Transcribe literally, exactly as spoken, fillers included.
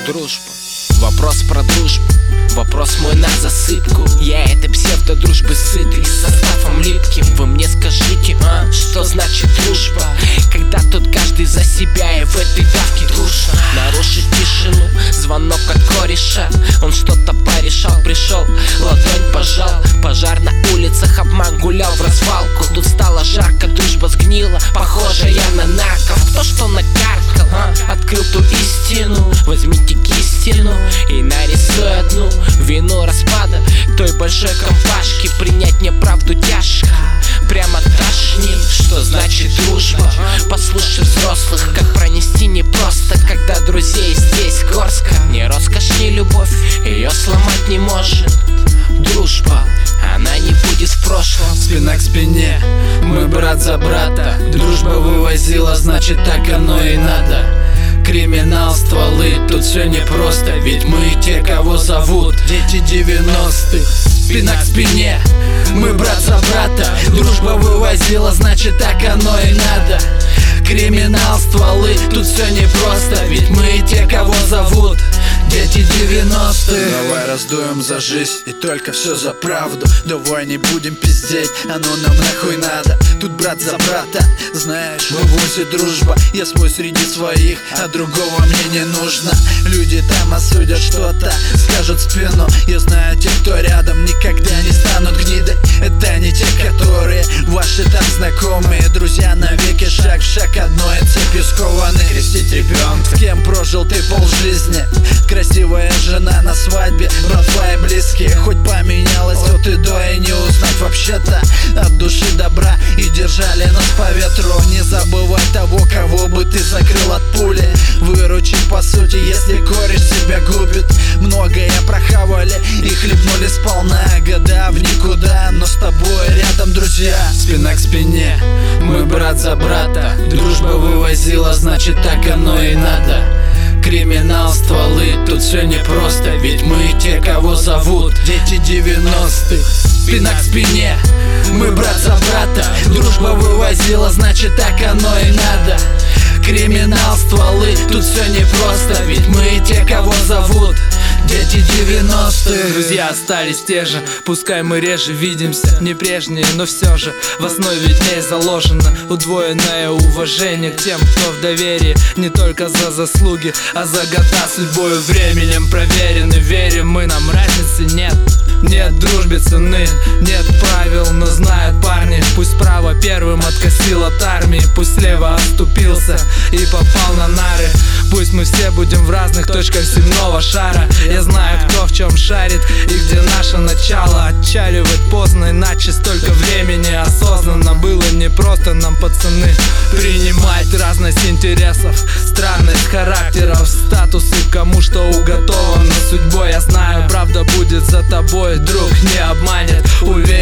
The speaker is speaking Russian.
Дружба, вопрос про дружбу, вопрос мой на засыпку. Я этой псевдо-дружбы сытый, с составом липким. Вы мне скажите, а, что значит дружба? Когда тут каждый за себя и в этой давке дружно. Нарушить тишину, звонок от кореша. Он что-то порешал, пришел, ладонь пожал. Пожар на улицах, обман гулял в развалку. Тут стало жарко, дружба сгнила, похоже я на нарков. Кто что накаркал, а? Открыл ту истину. Возьмите кистину и нарисуй одну вину распада той большой компашки. Принять мне правду тяжко, прямо тошнит. Что значит дружба? Послушай взрослых, как пронести непросто, когда друзей здесь горстка. Не роскошь, не любовь, ее сломать не может. Дружба, она не будет в прошлом. Спина к спине, мы брат за брата. Дружба вывозила, значит так оно и надо. Криминал, стволы, тут все непросто. Ведь мы те, кого зовут дети девяностых. Спина к спине, мы брат за брата. Дружба вывозила, значит так оно и надо. Криминал, стволы, тут все непросто. Ведь мы те, кого зовут дети девяностых. Давай раздуем за жизнь и только все за правду. Давай не будем пиздеть, оно нам нахуй надо. Тут брат за брата, знаешь, вывозит дружба. Я свой среди своих, а другого мне не нужно. Люди там осудят что-то, скажут в спину. Я знаю, те, кто рядом, никогда не станут гнидой. Это не те, которые ваши там знакомые. Друзья навеки, шаг в шаг, одной цепью скованы. Крестить ребенка, с кем прожил ты полжизни. Красивая жена на свадьбе, братва и близкие. Хоть поменялось от и до, и не узнать вообще-то. От души добра и держали нас по ветру. Не забывай того, кого бы ты закрыл от пули. Выручить по сути, если кореш себя губит. Многое прохавали и хлебнули сполна. Года в никуда, но с тобой рядом друзья. Спина к спине, мы брат за брата. Дружба вывозила, значит так оно и надо. Криминал, стволы, тут все непросто. Ведь мы те, кого зовут дети девяностых. Спина к спине, мы брат за брата. Дружба вывозила, значит так оно и надо. Криминал, стволы, тут все непросто. Ведь мы те, кого зовут дети девяностых. Друзья остались те же, пускай мы реже видимся. Не прежние, но все же в основе дней заложено удвоенное уважение к тем, кто в доверии. Не только за заслуги, а за года судьбою временем проверены. Верим мы, нам разницы нет. Нет дружбе цены, нет правил, но знают парни. Пусть справа первым откосил от армии, пусть слева отступился и попал на нары. Пусть мы все будем в разных точках земного шара. Я знаю, кто в чем шарит и где наше начало. Отчаливать поздно, иначе столько времени осознанно было непросто нам, пацаны, принимать разность интересов, странность характеров, статусы, кому что уготовано судьбой. Я знаю, правда будет за тобой, друг не обманет. Уверен,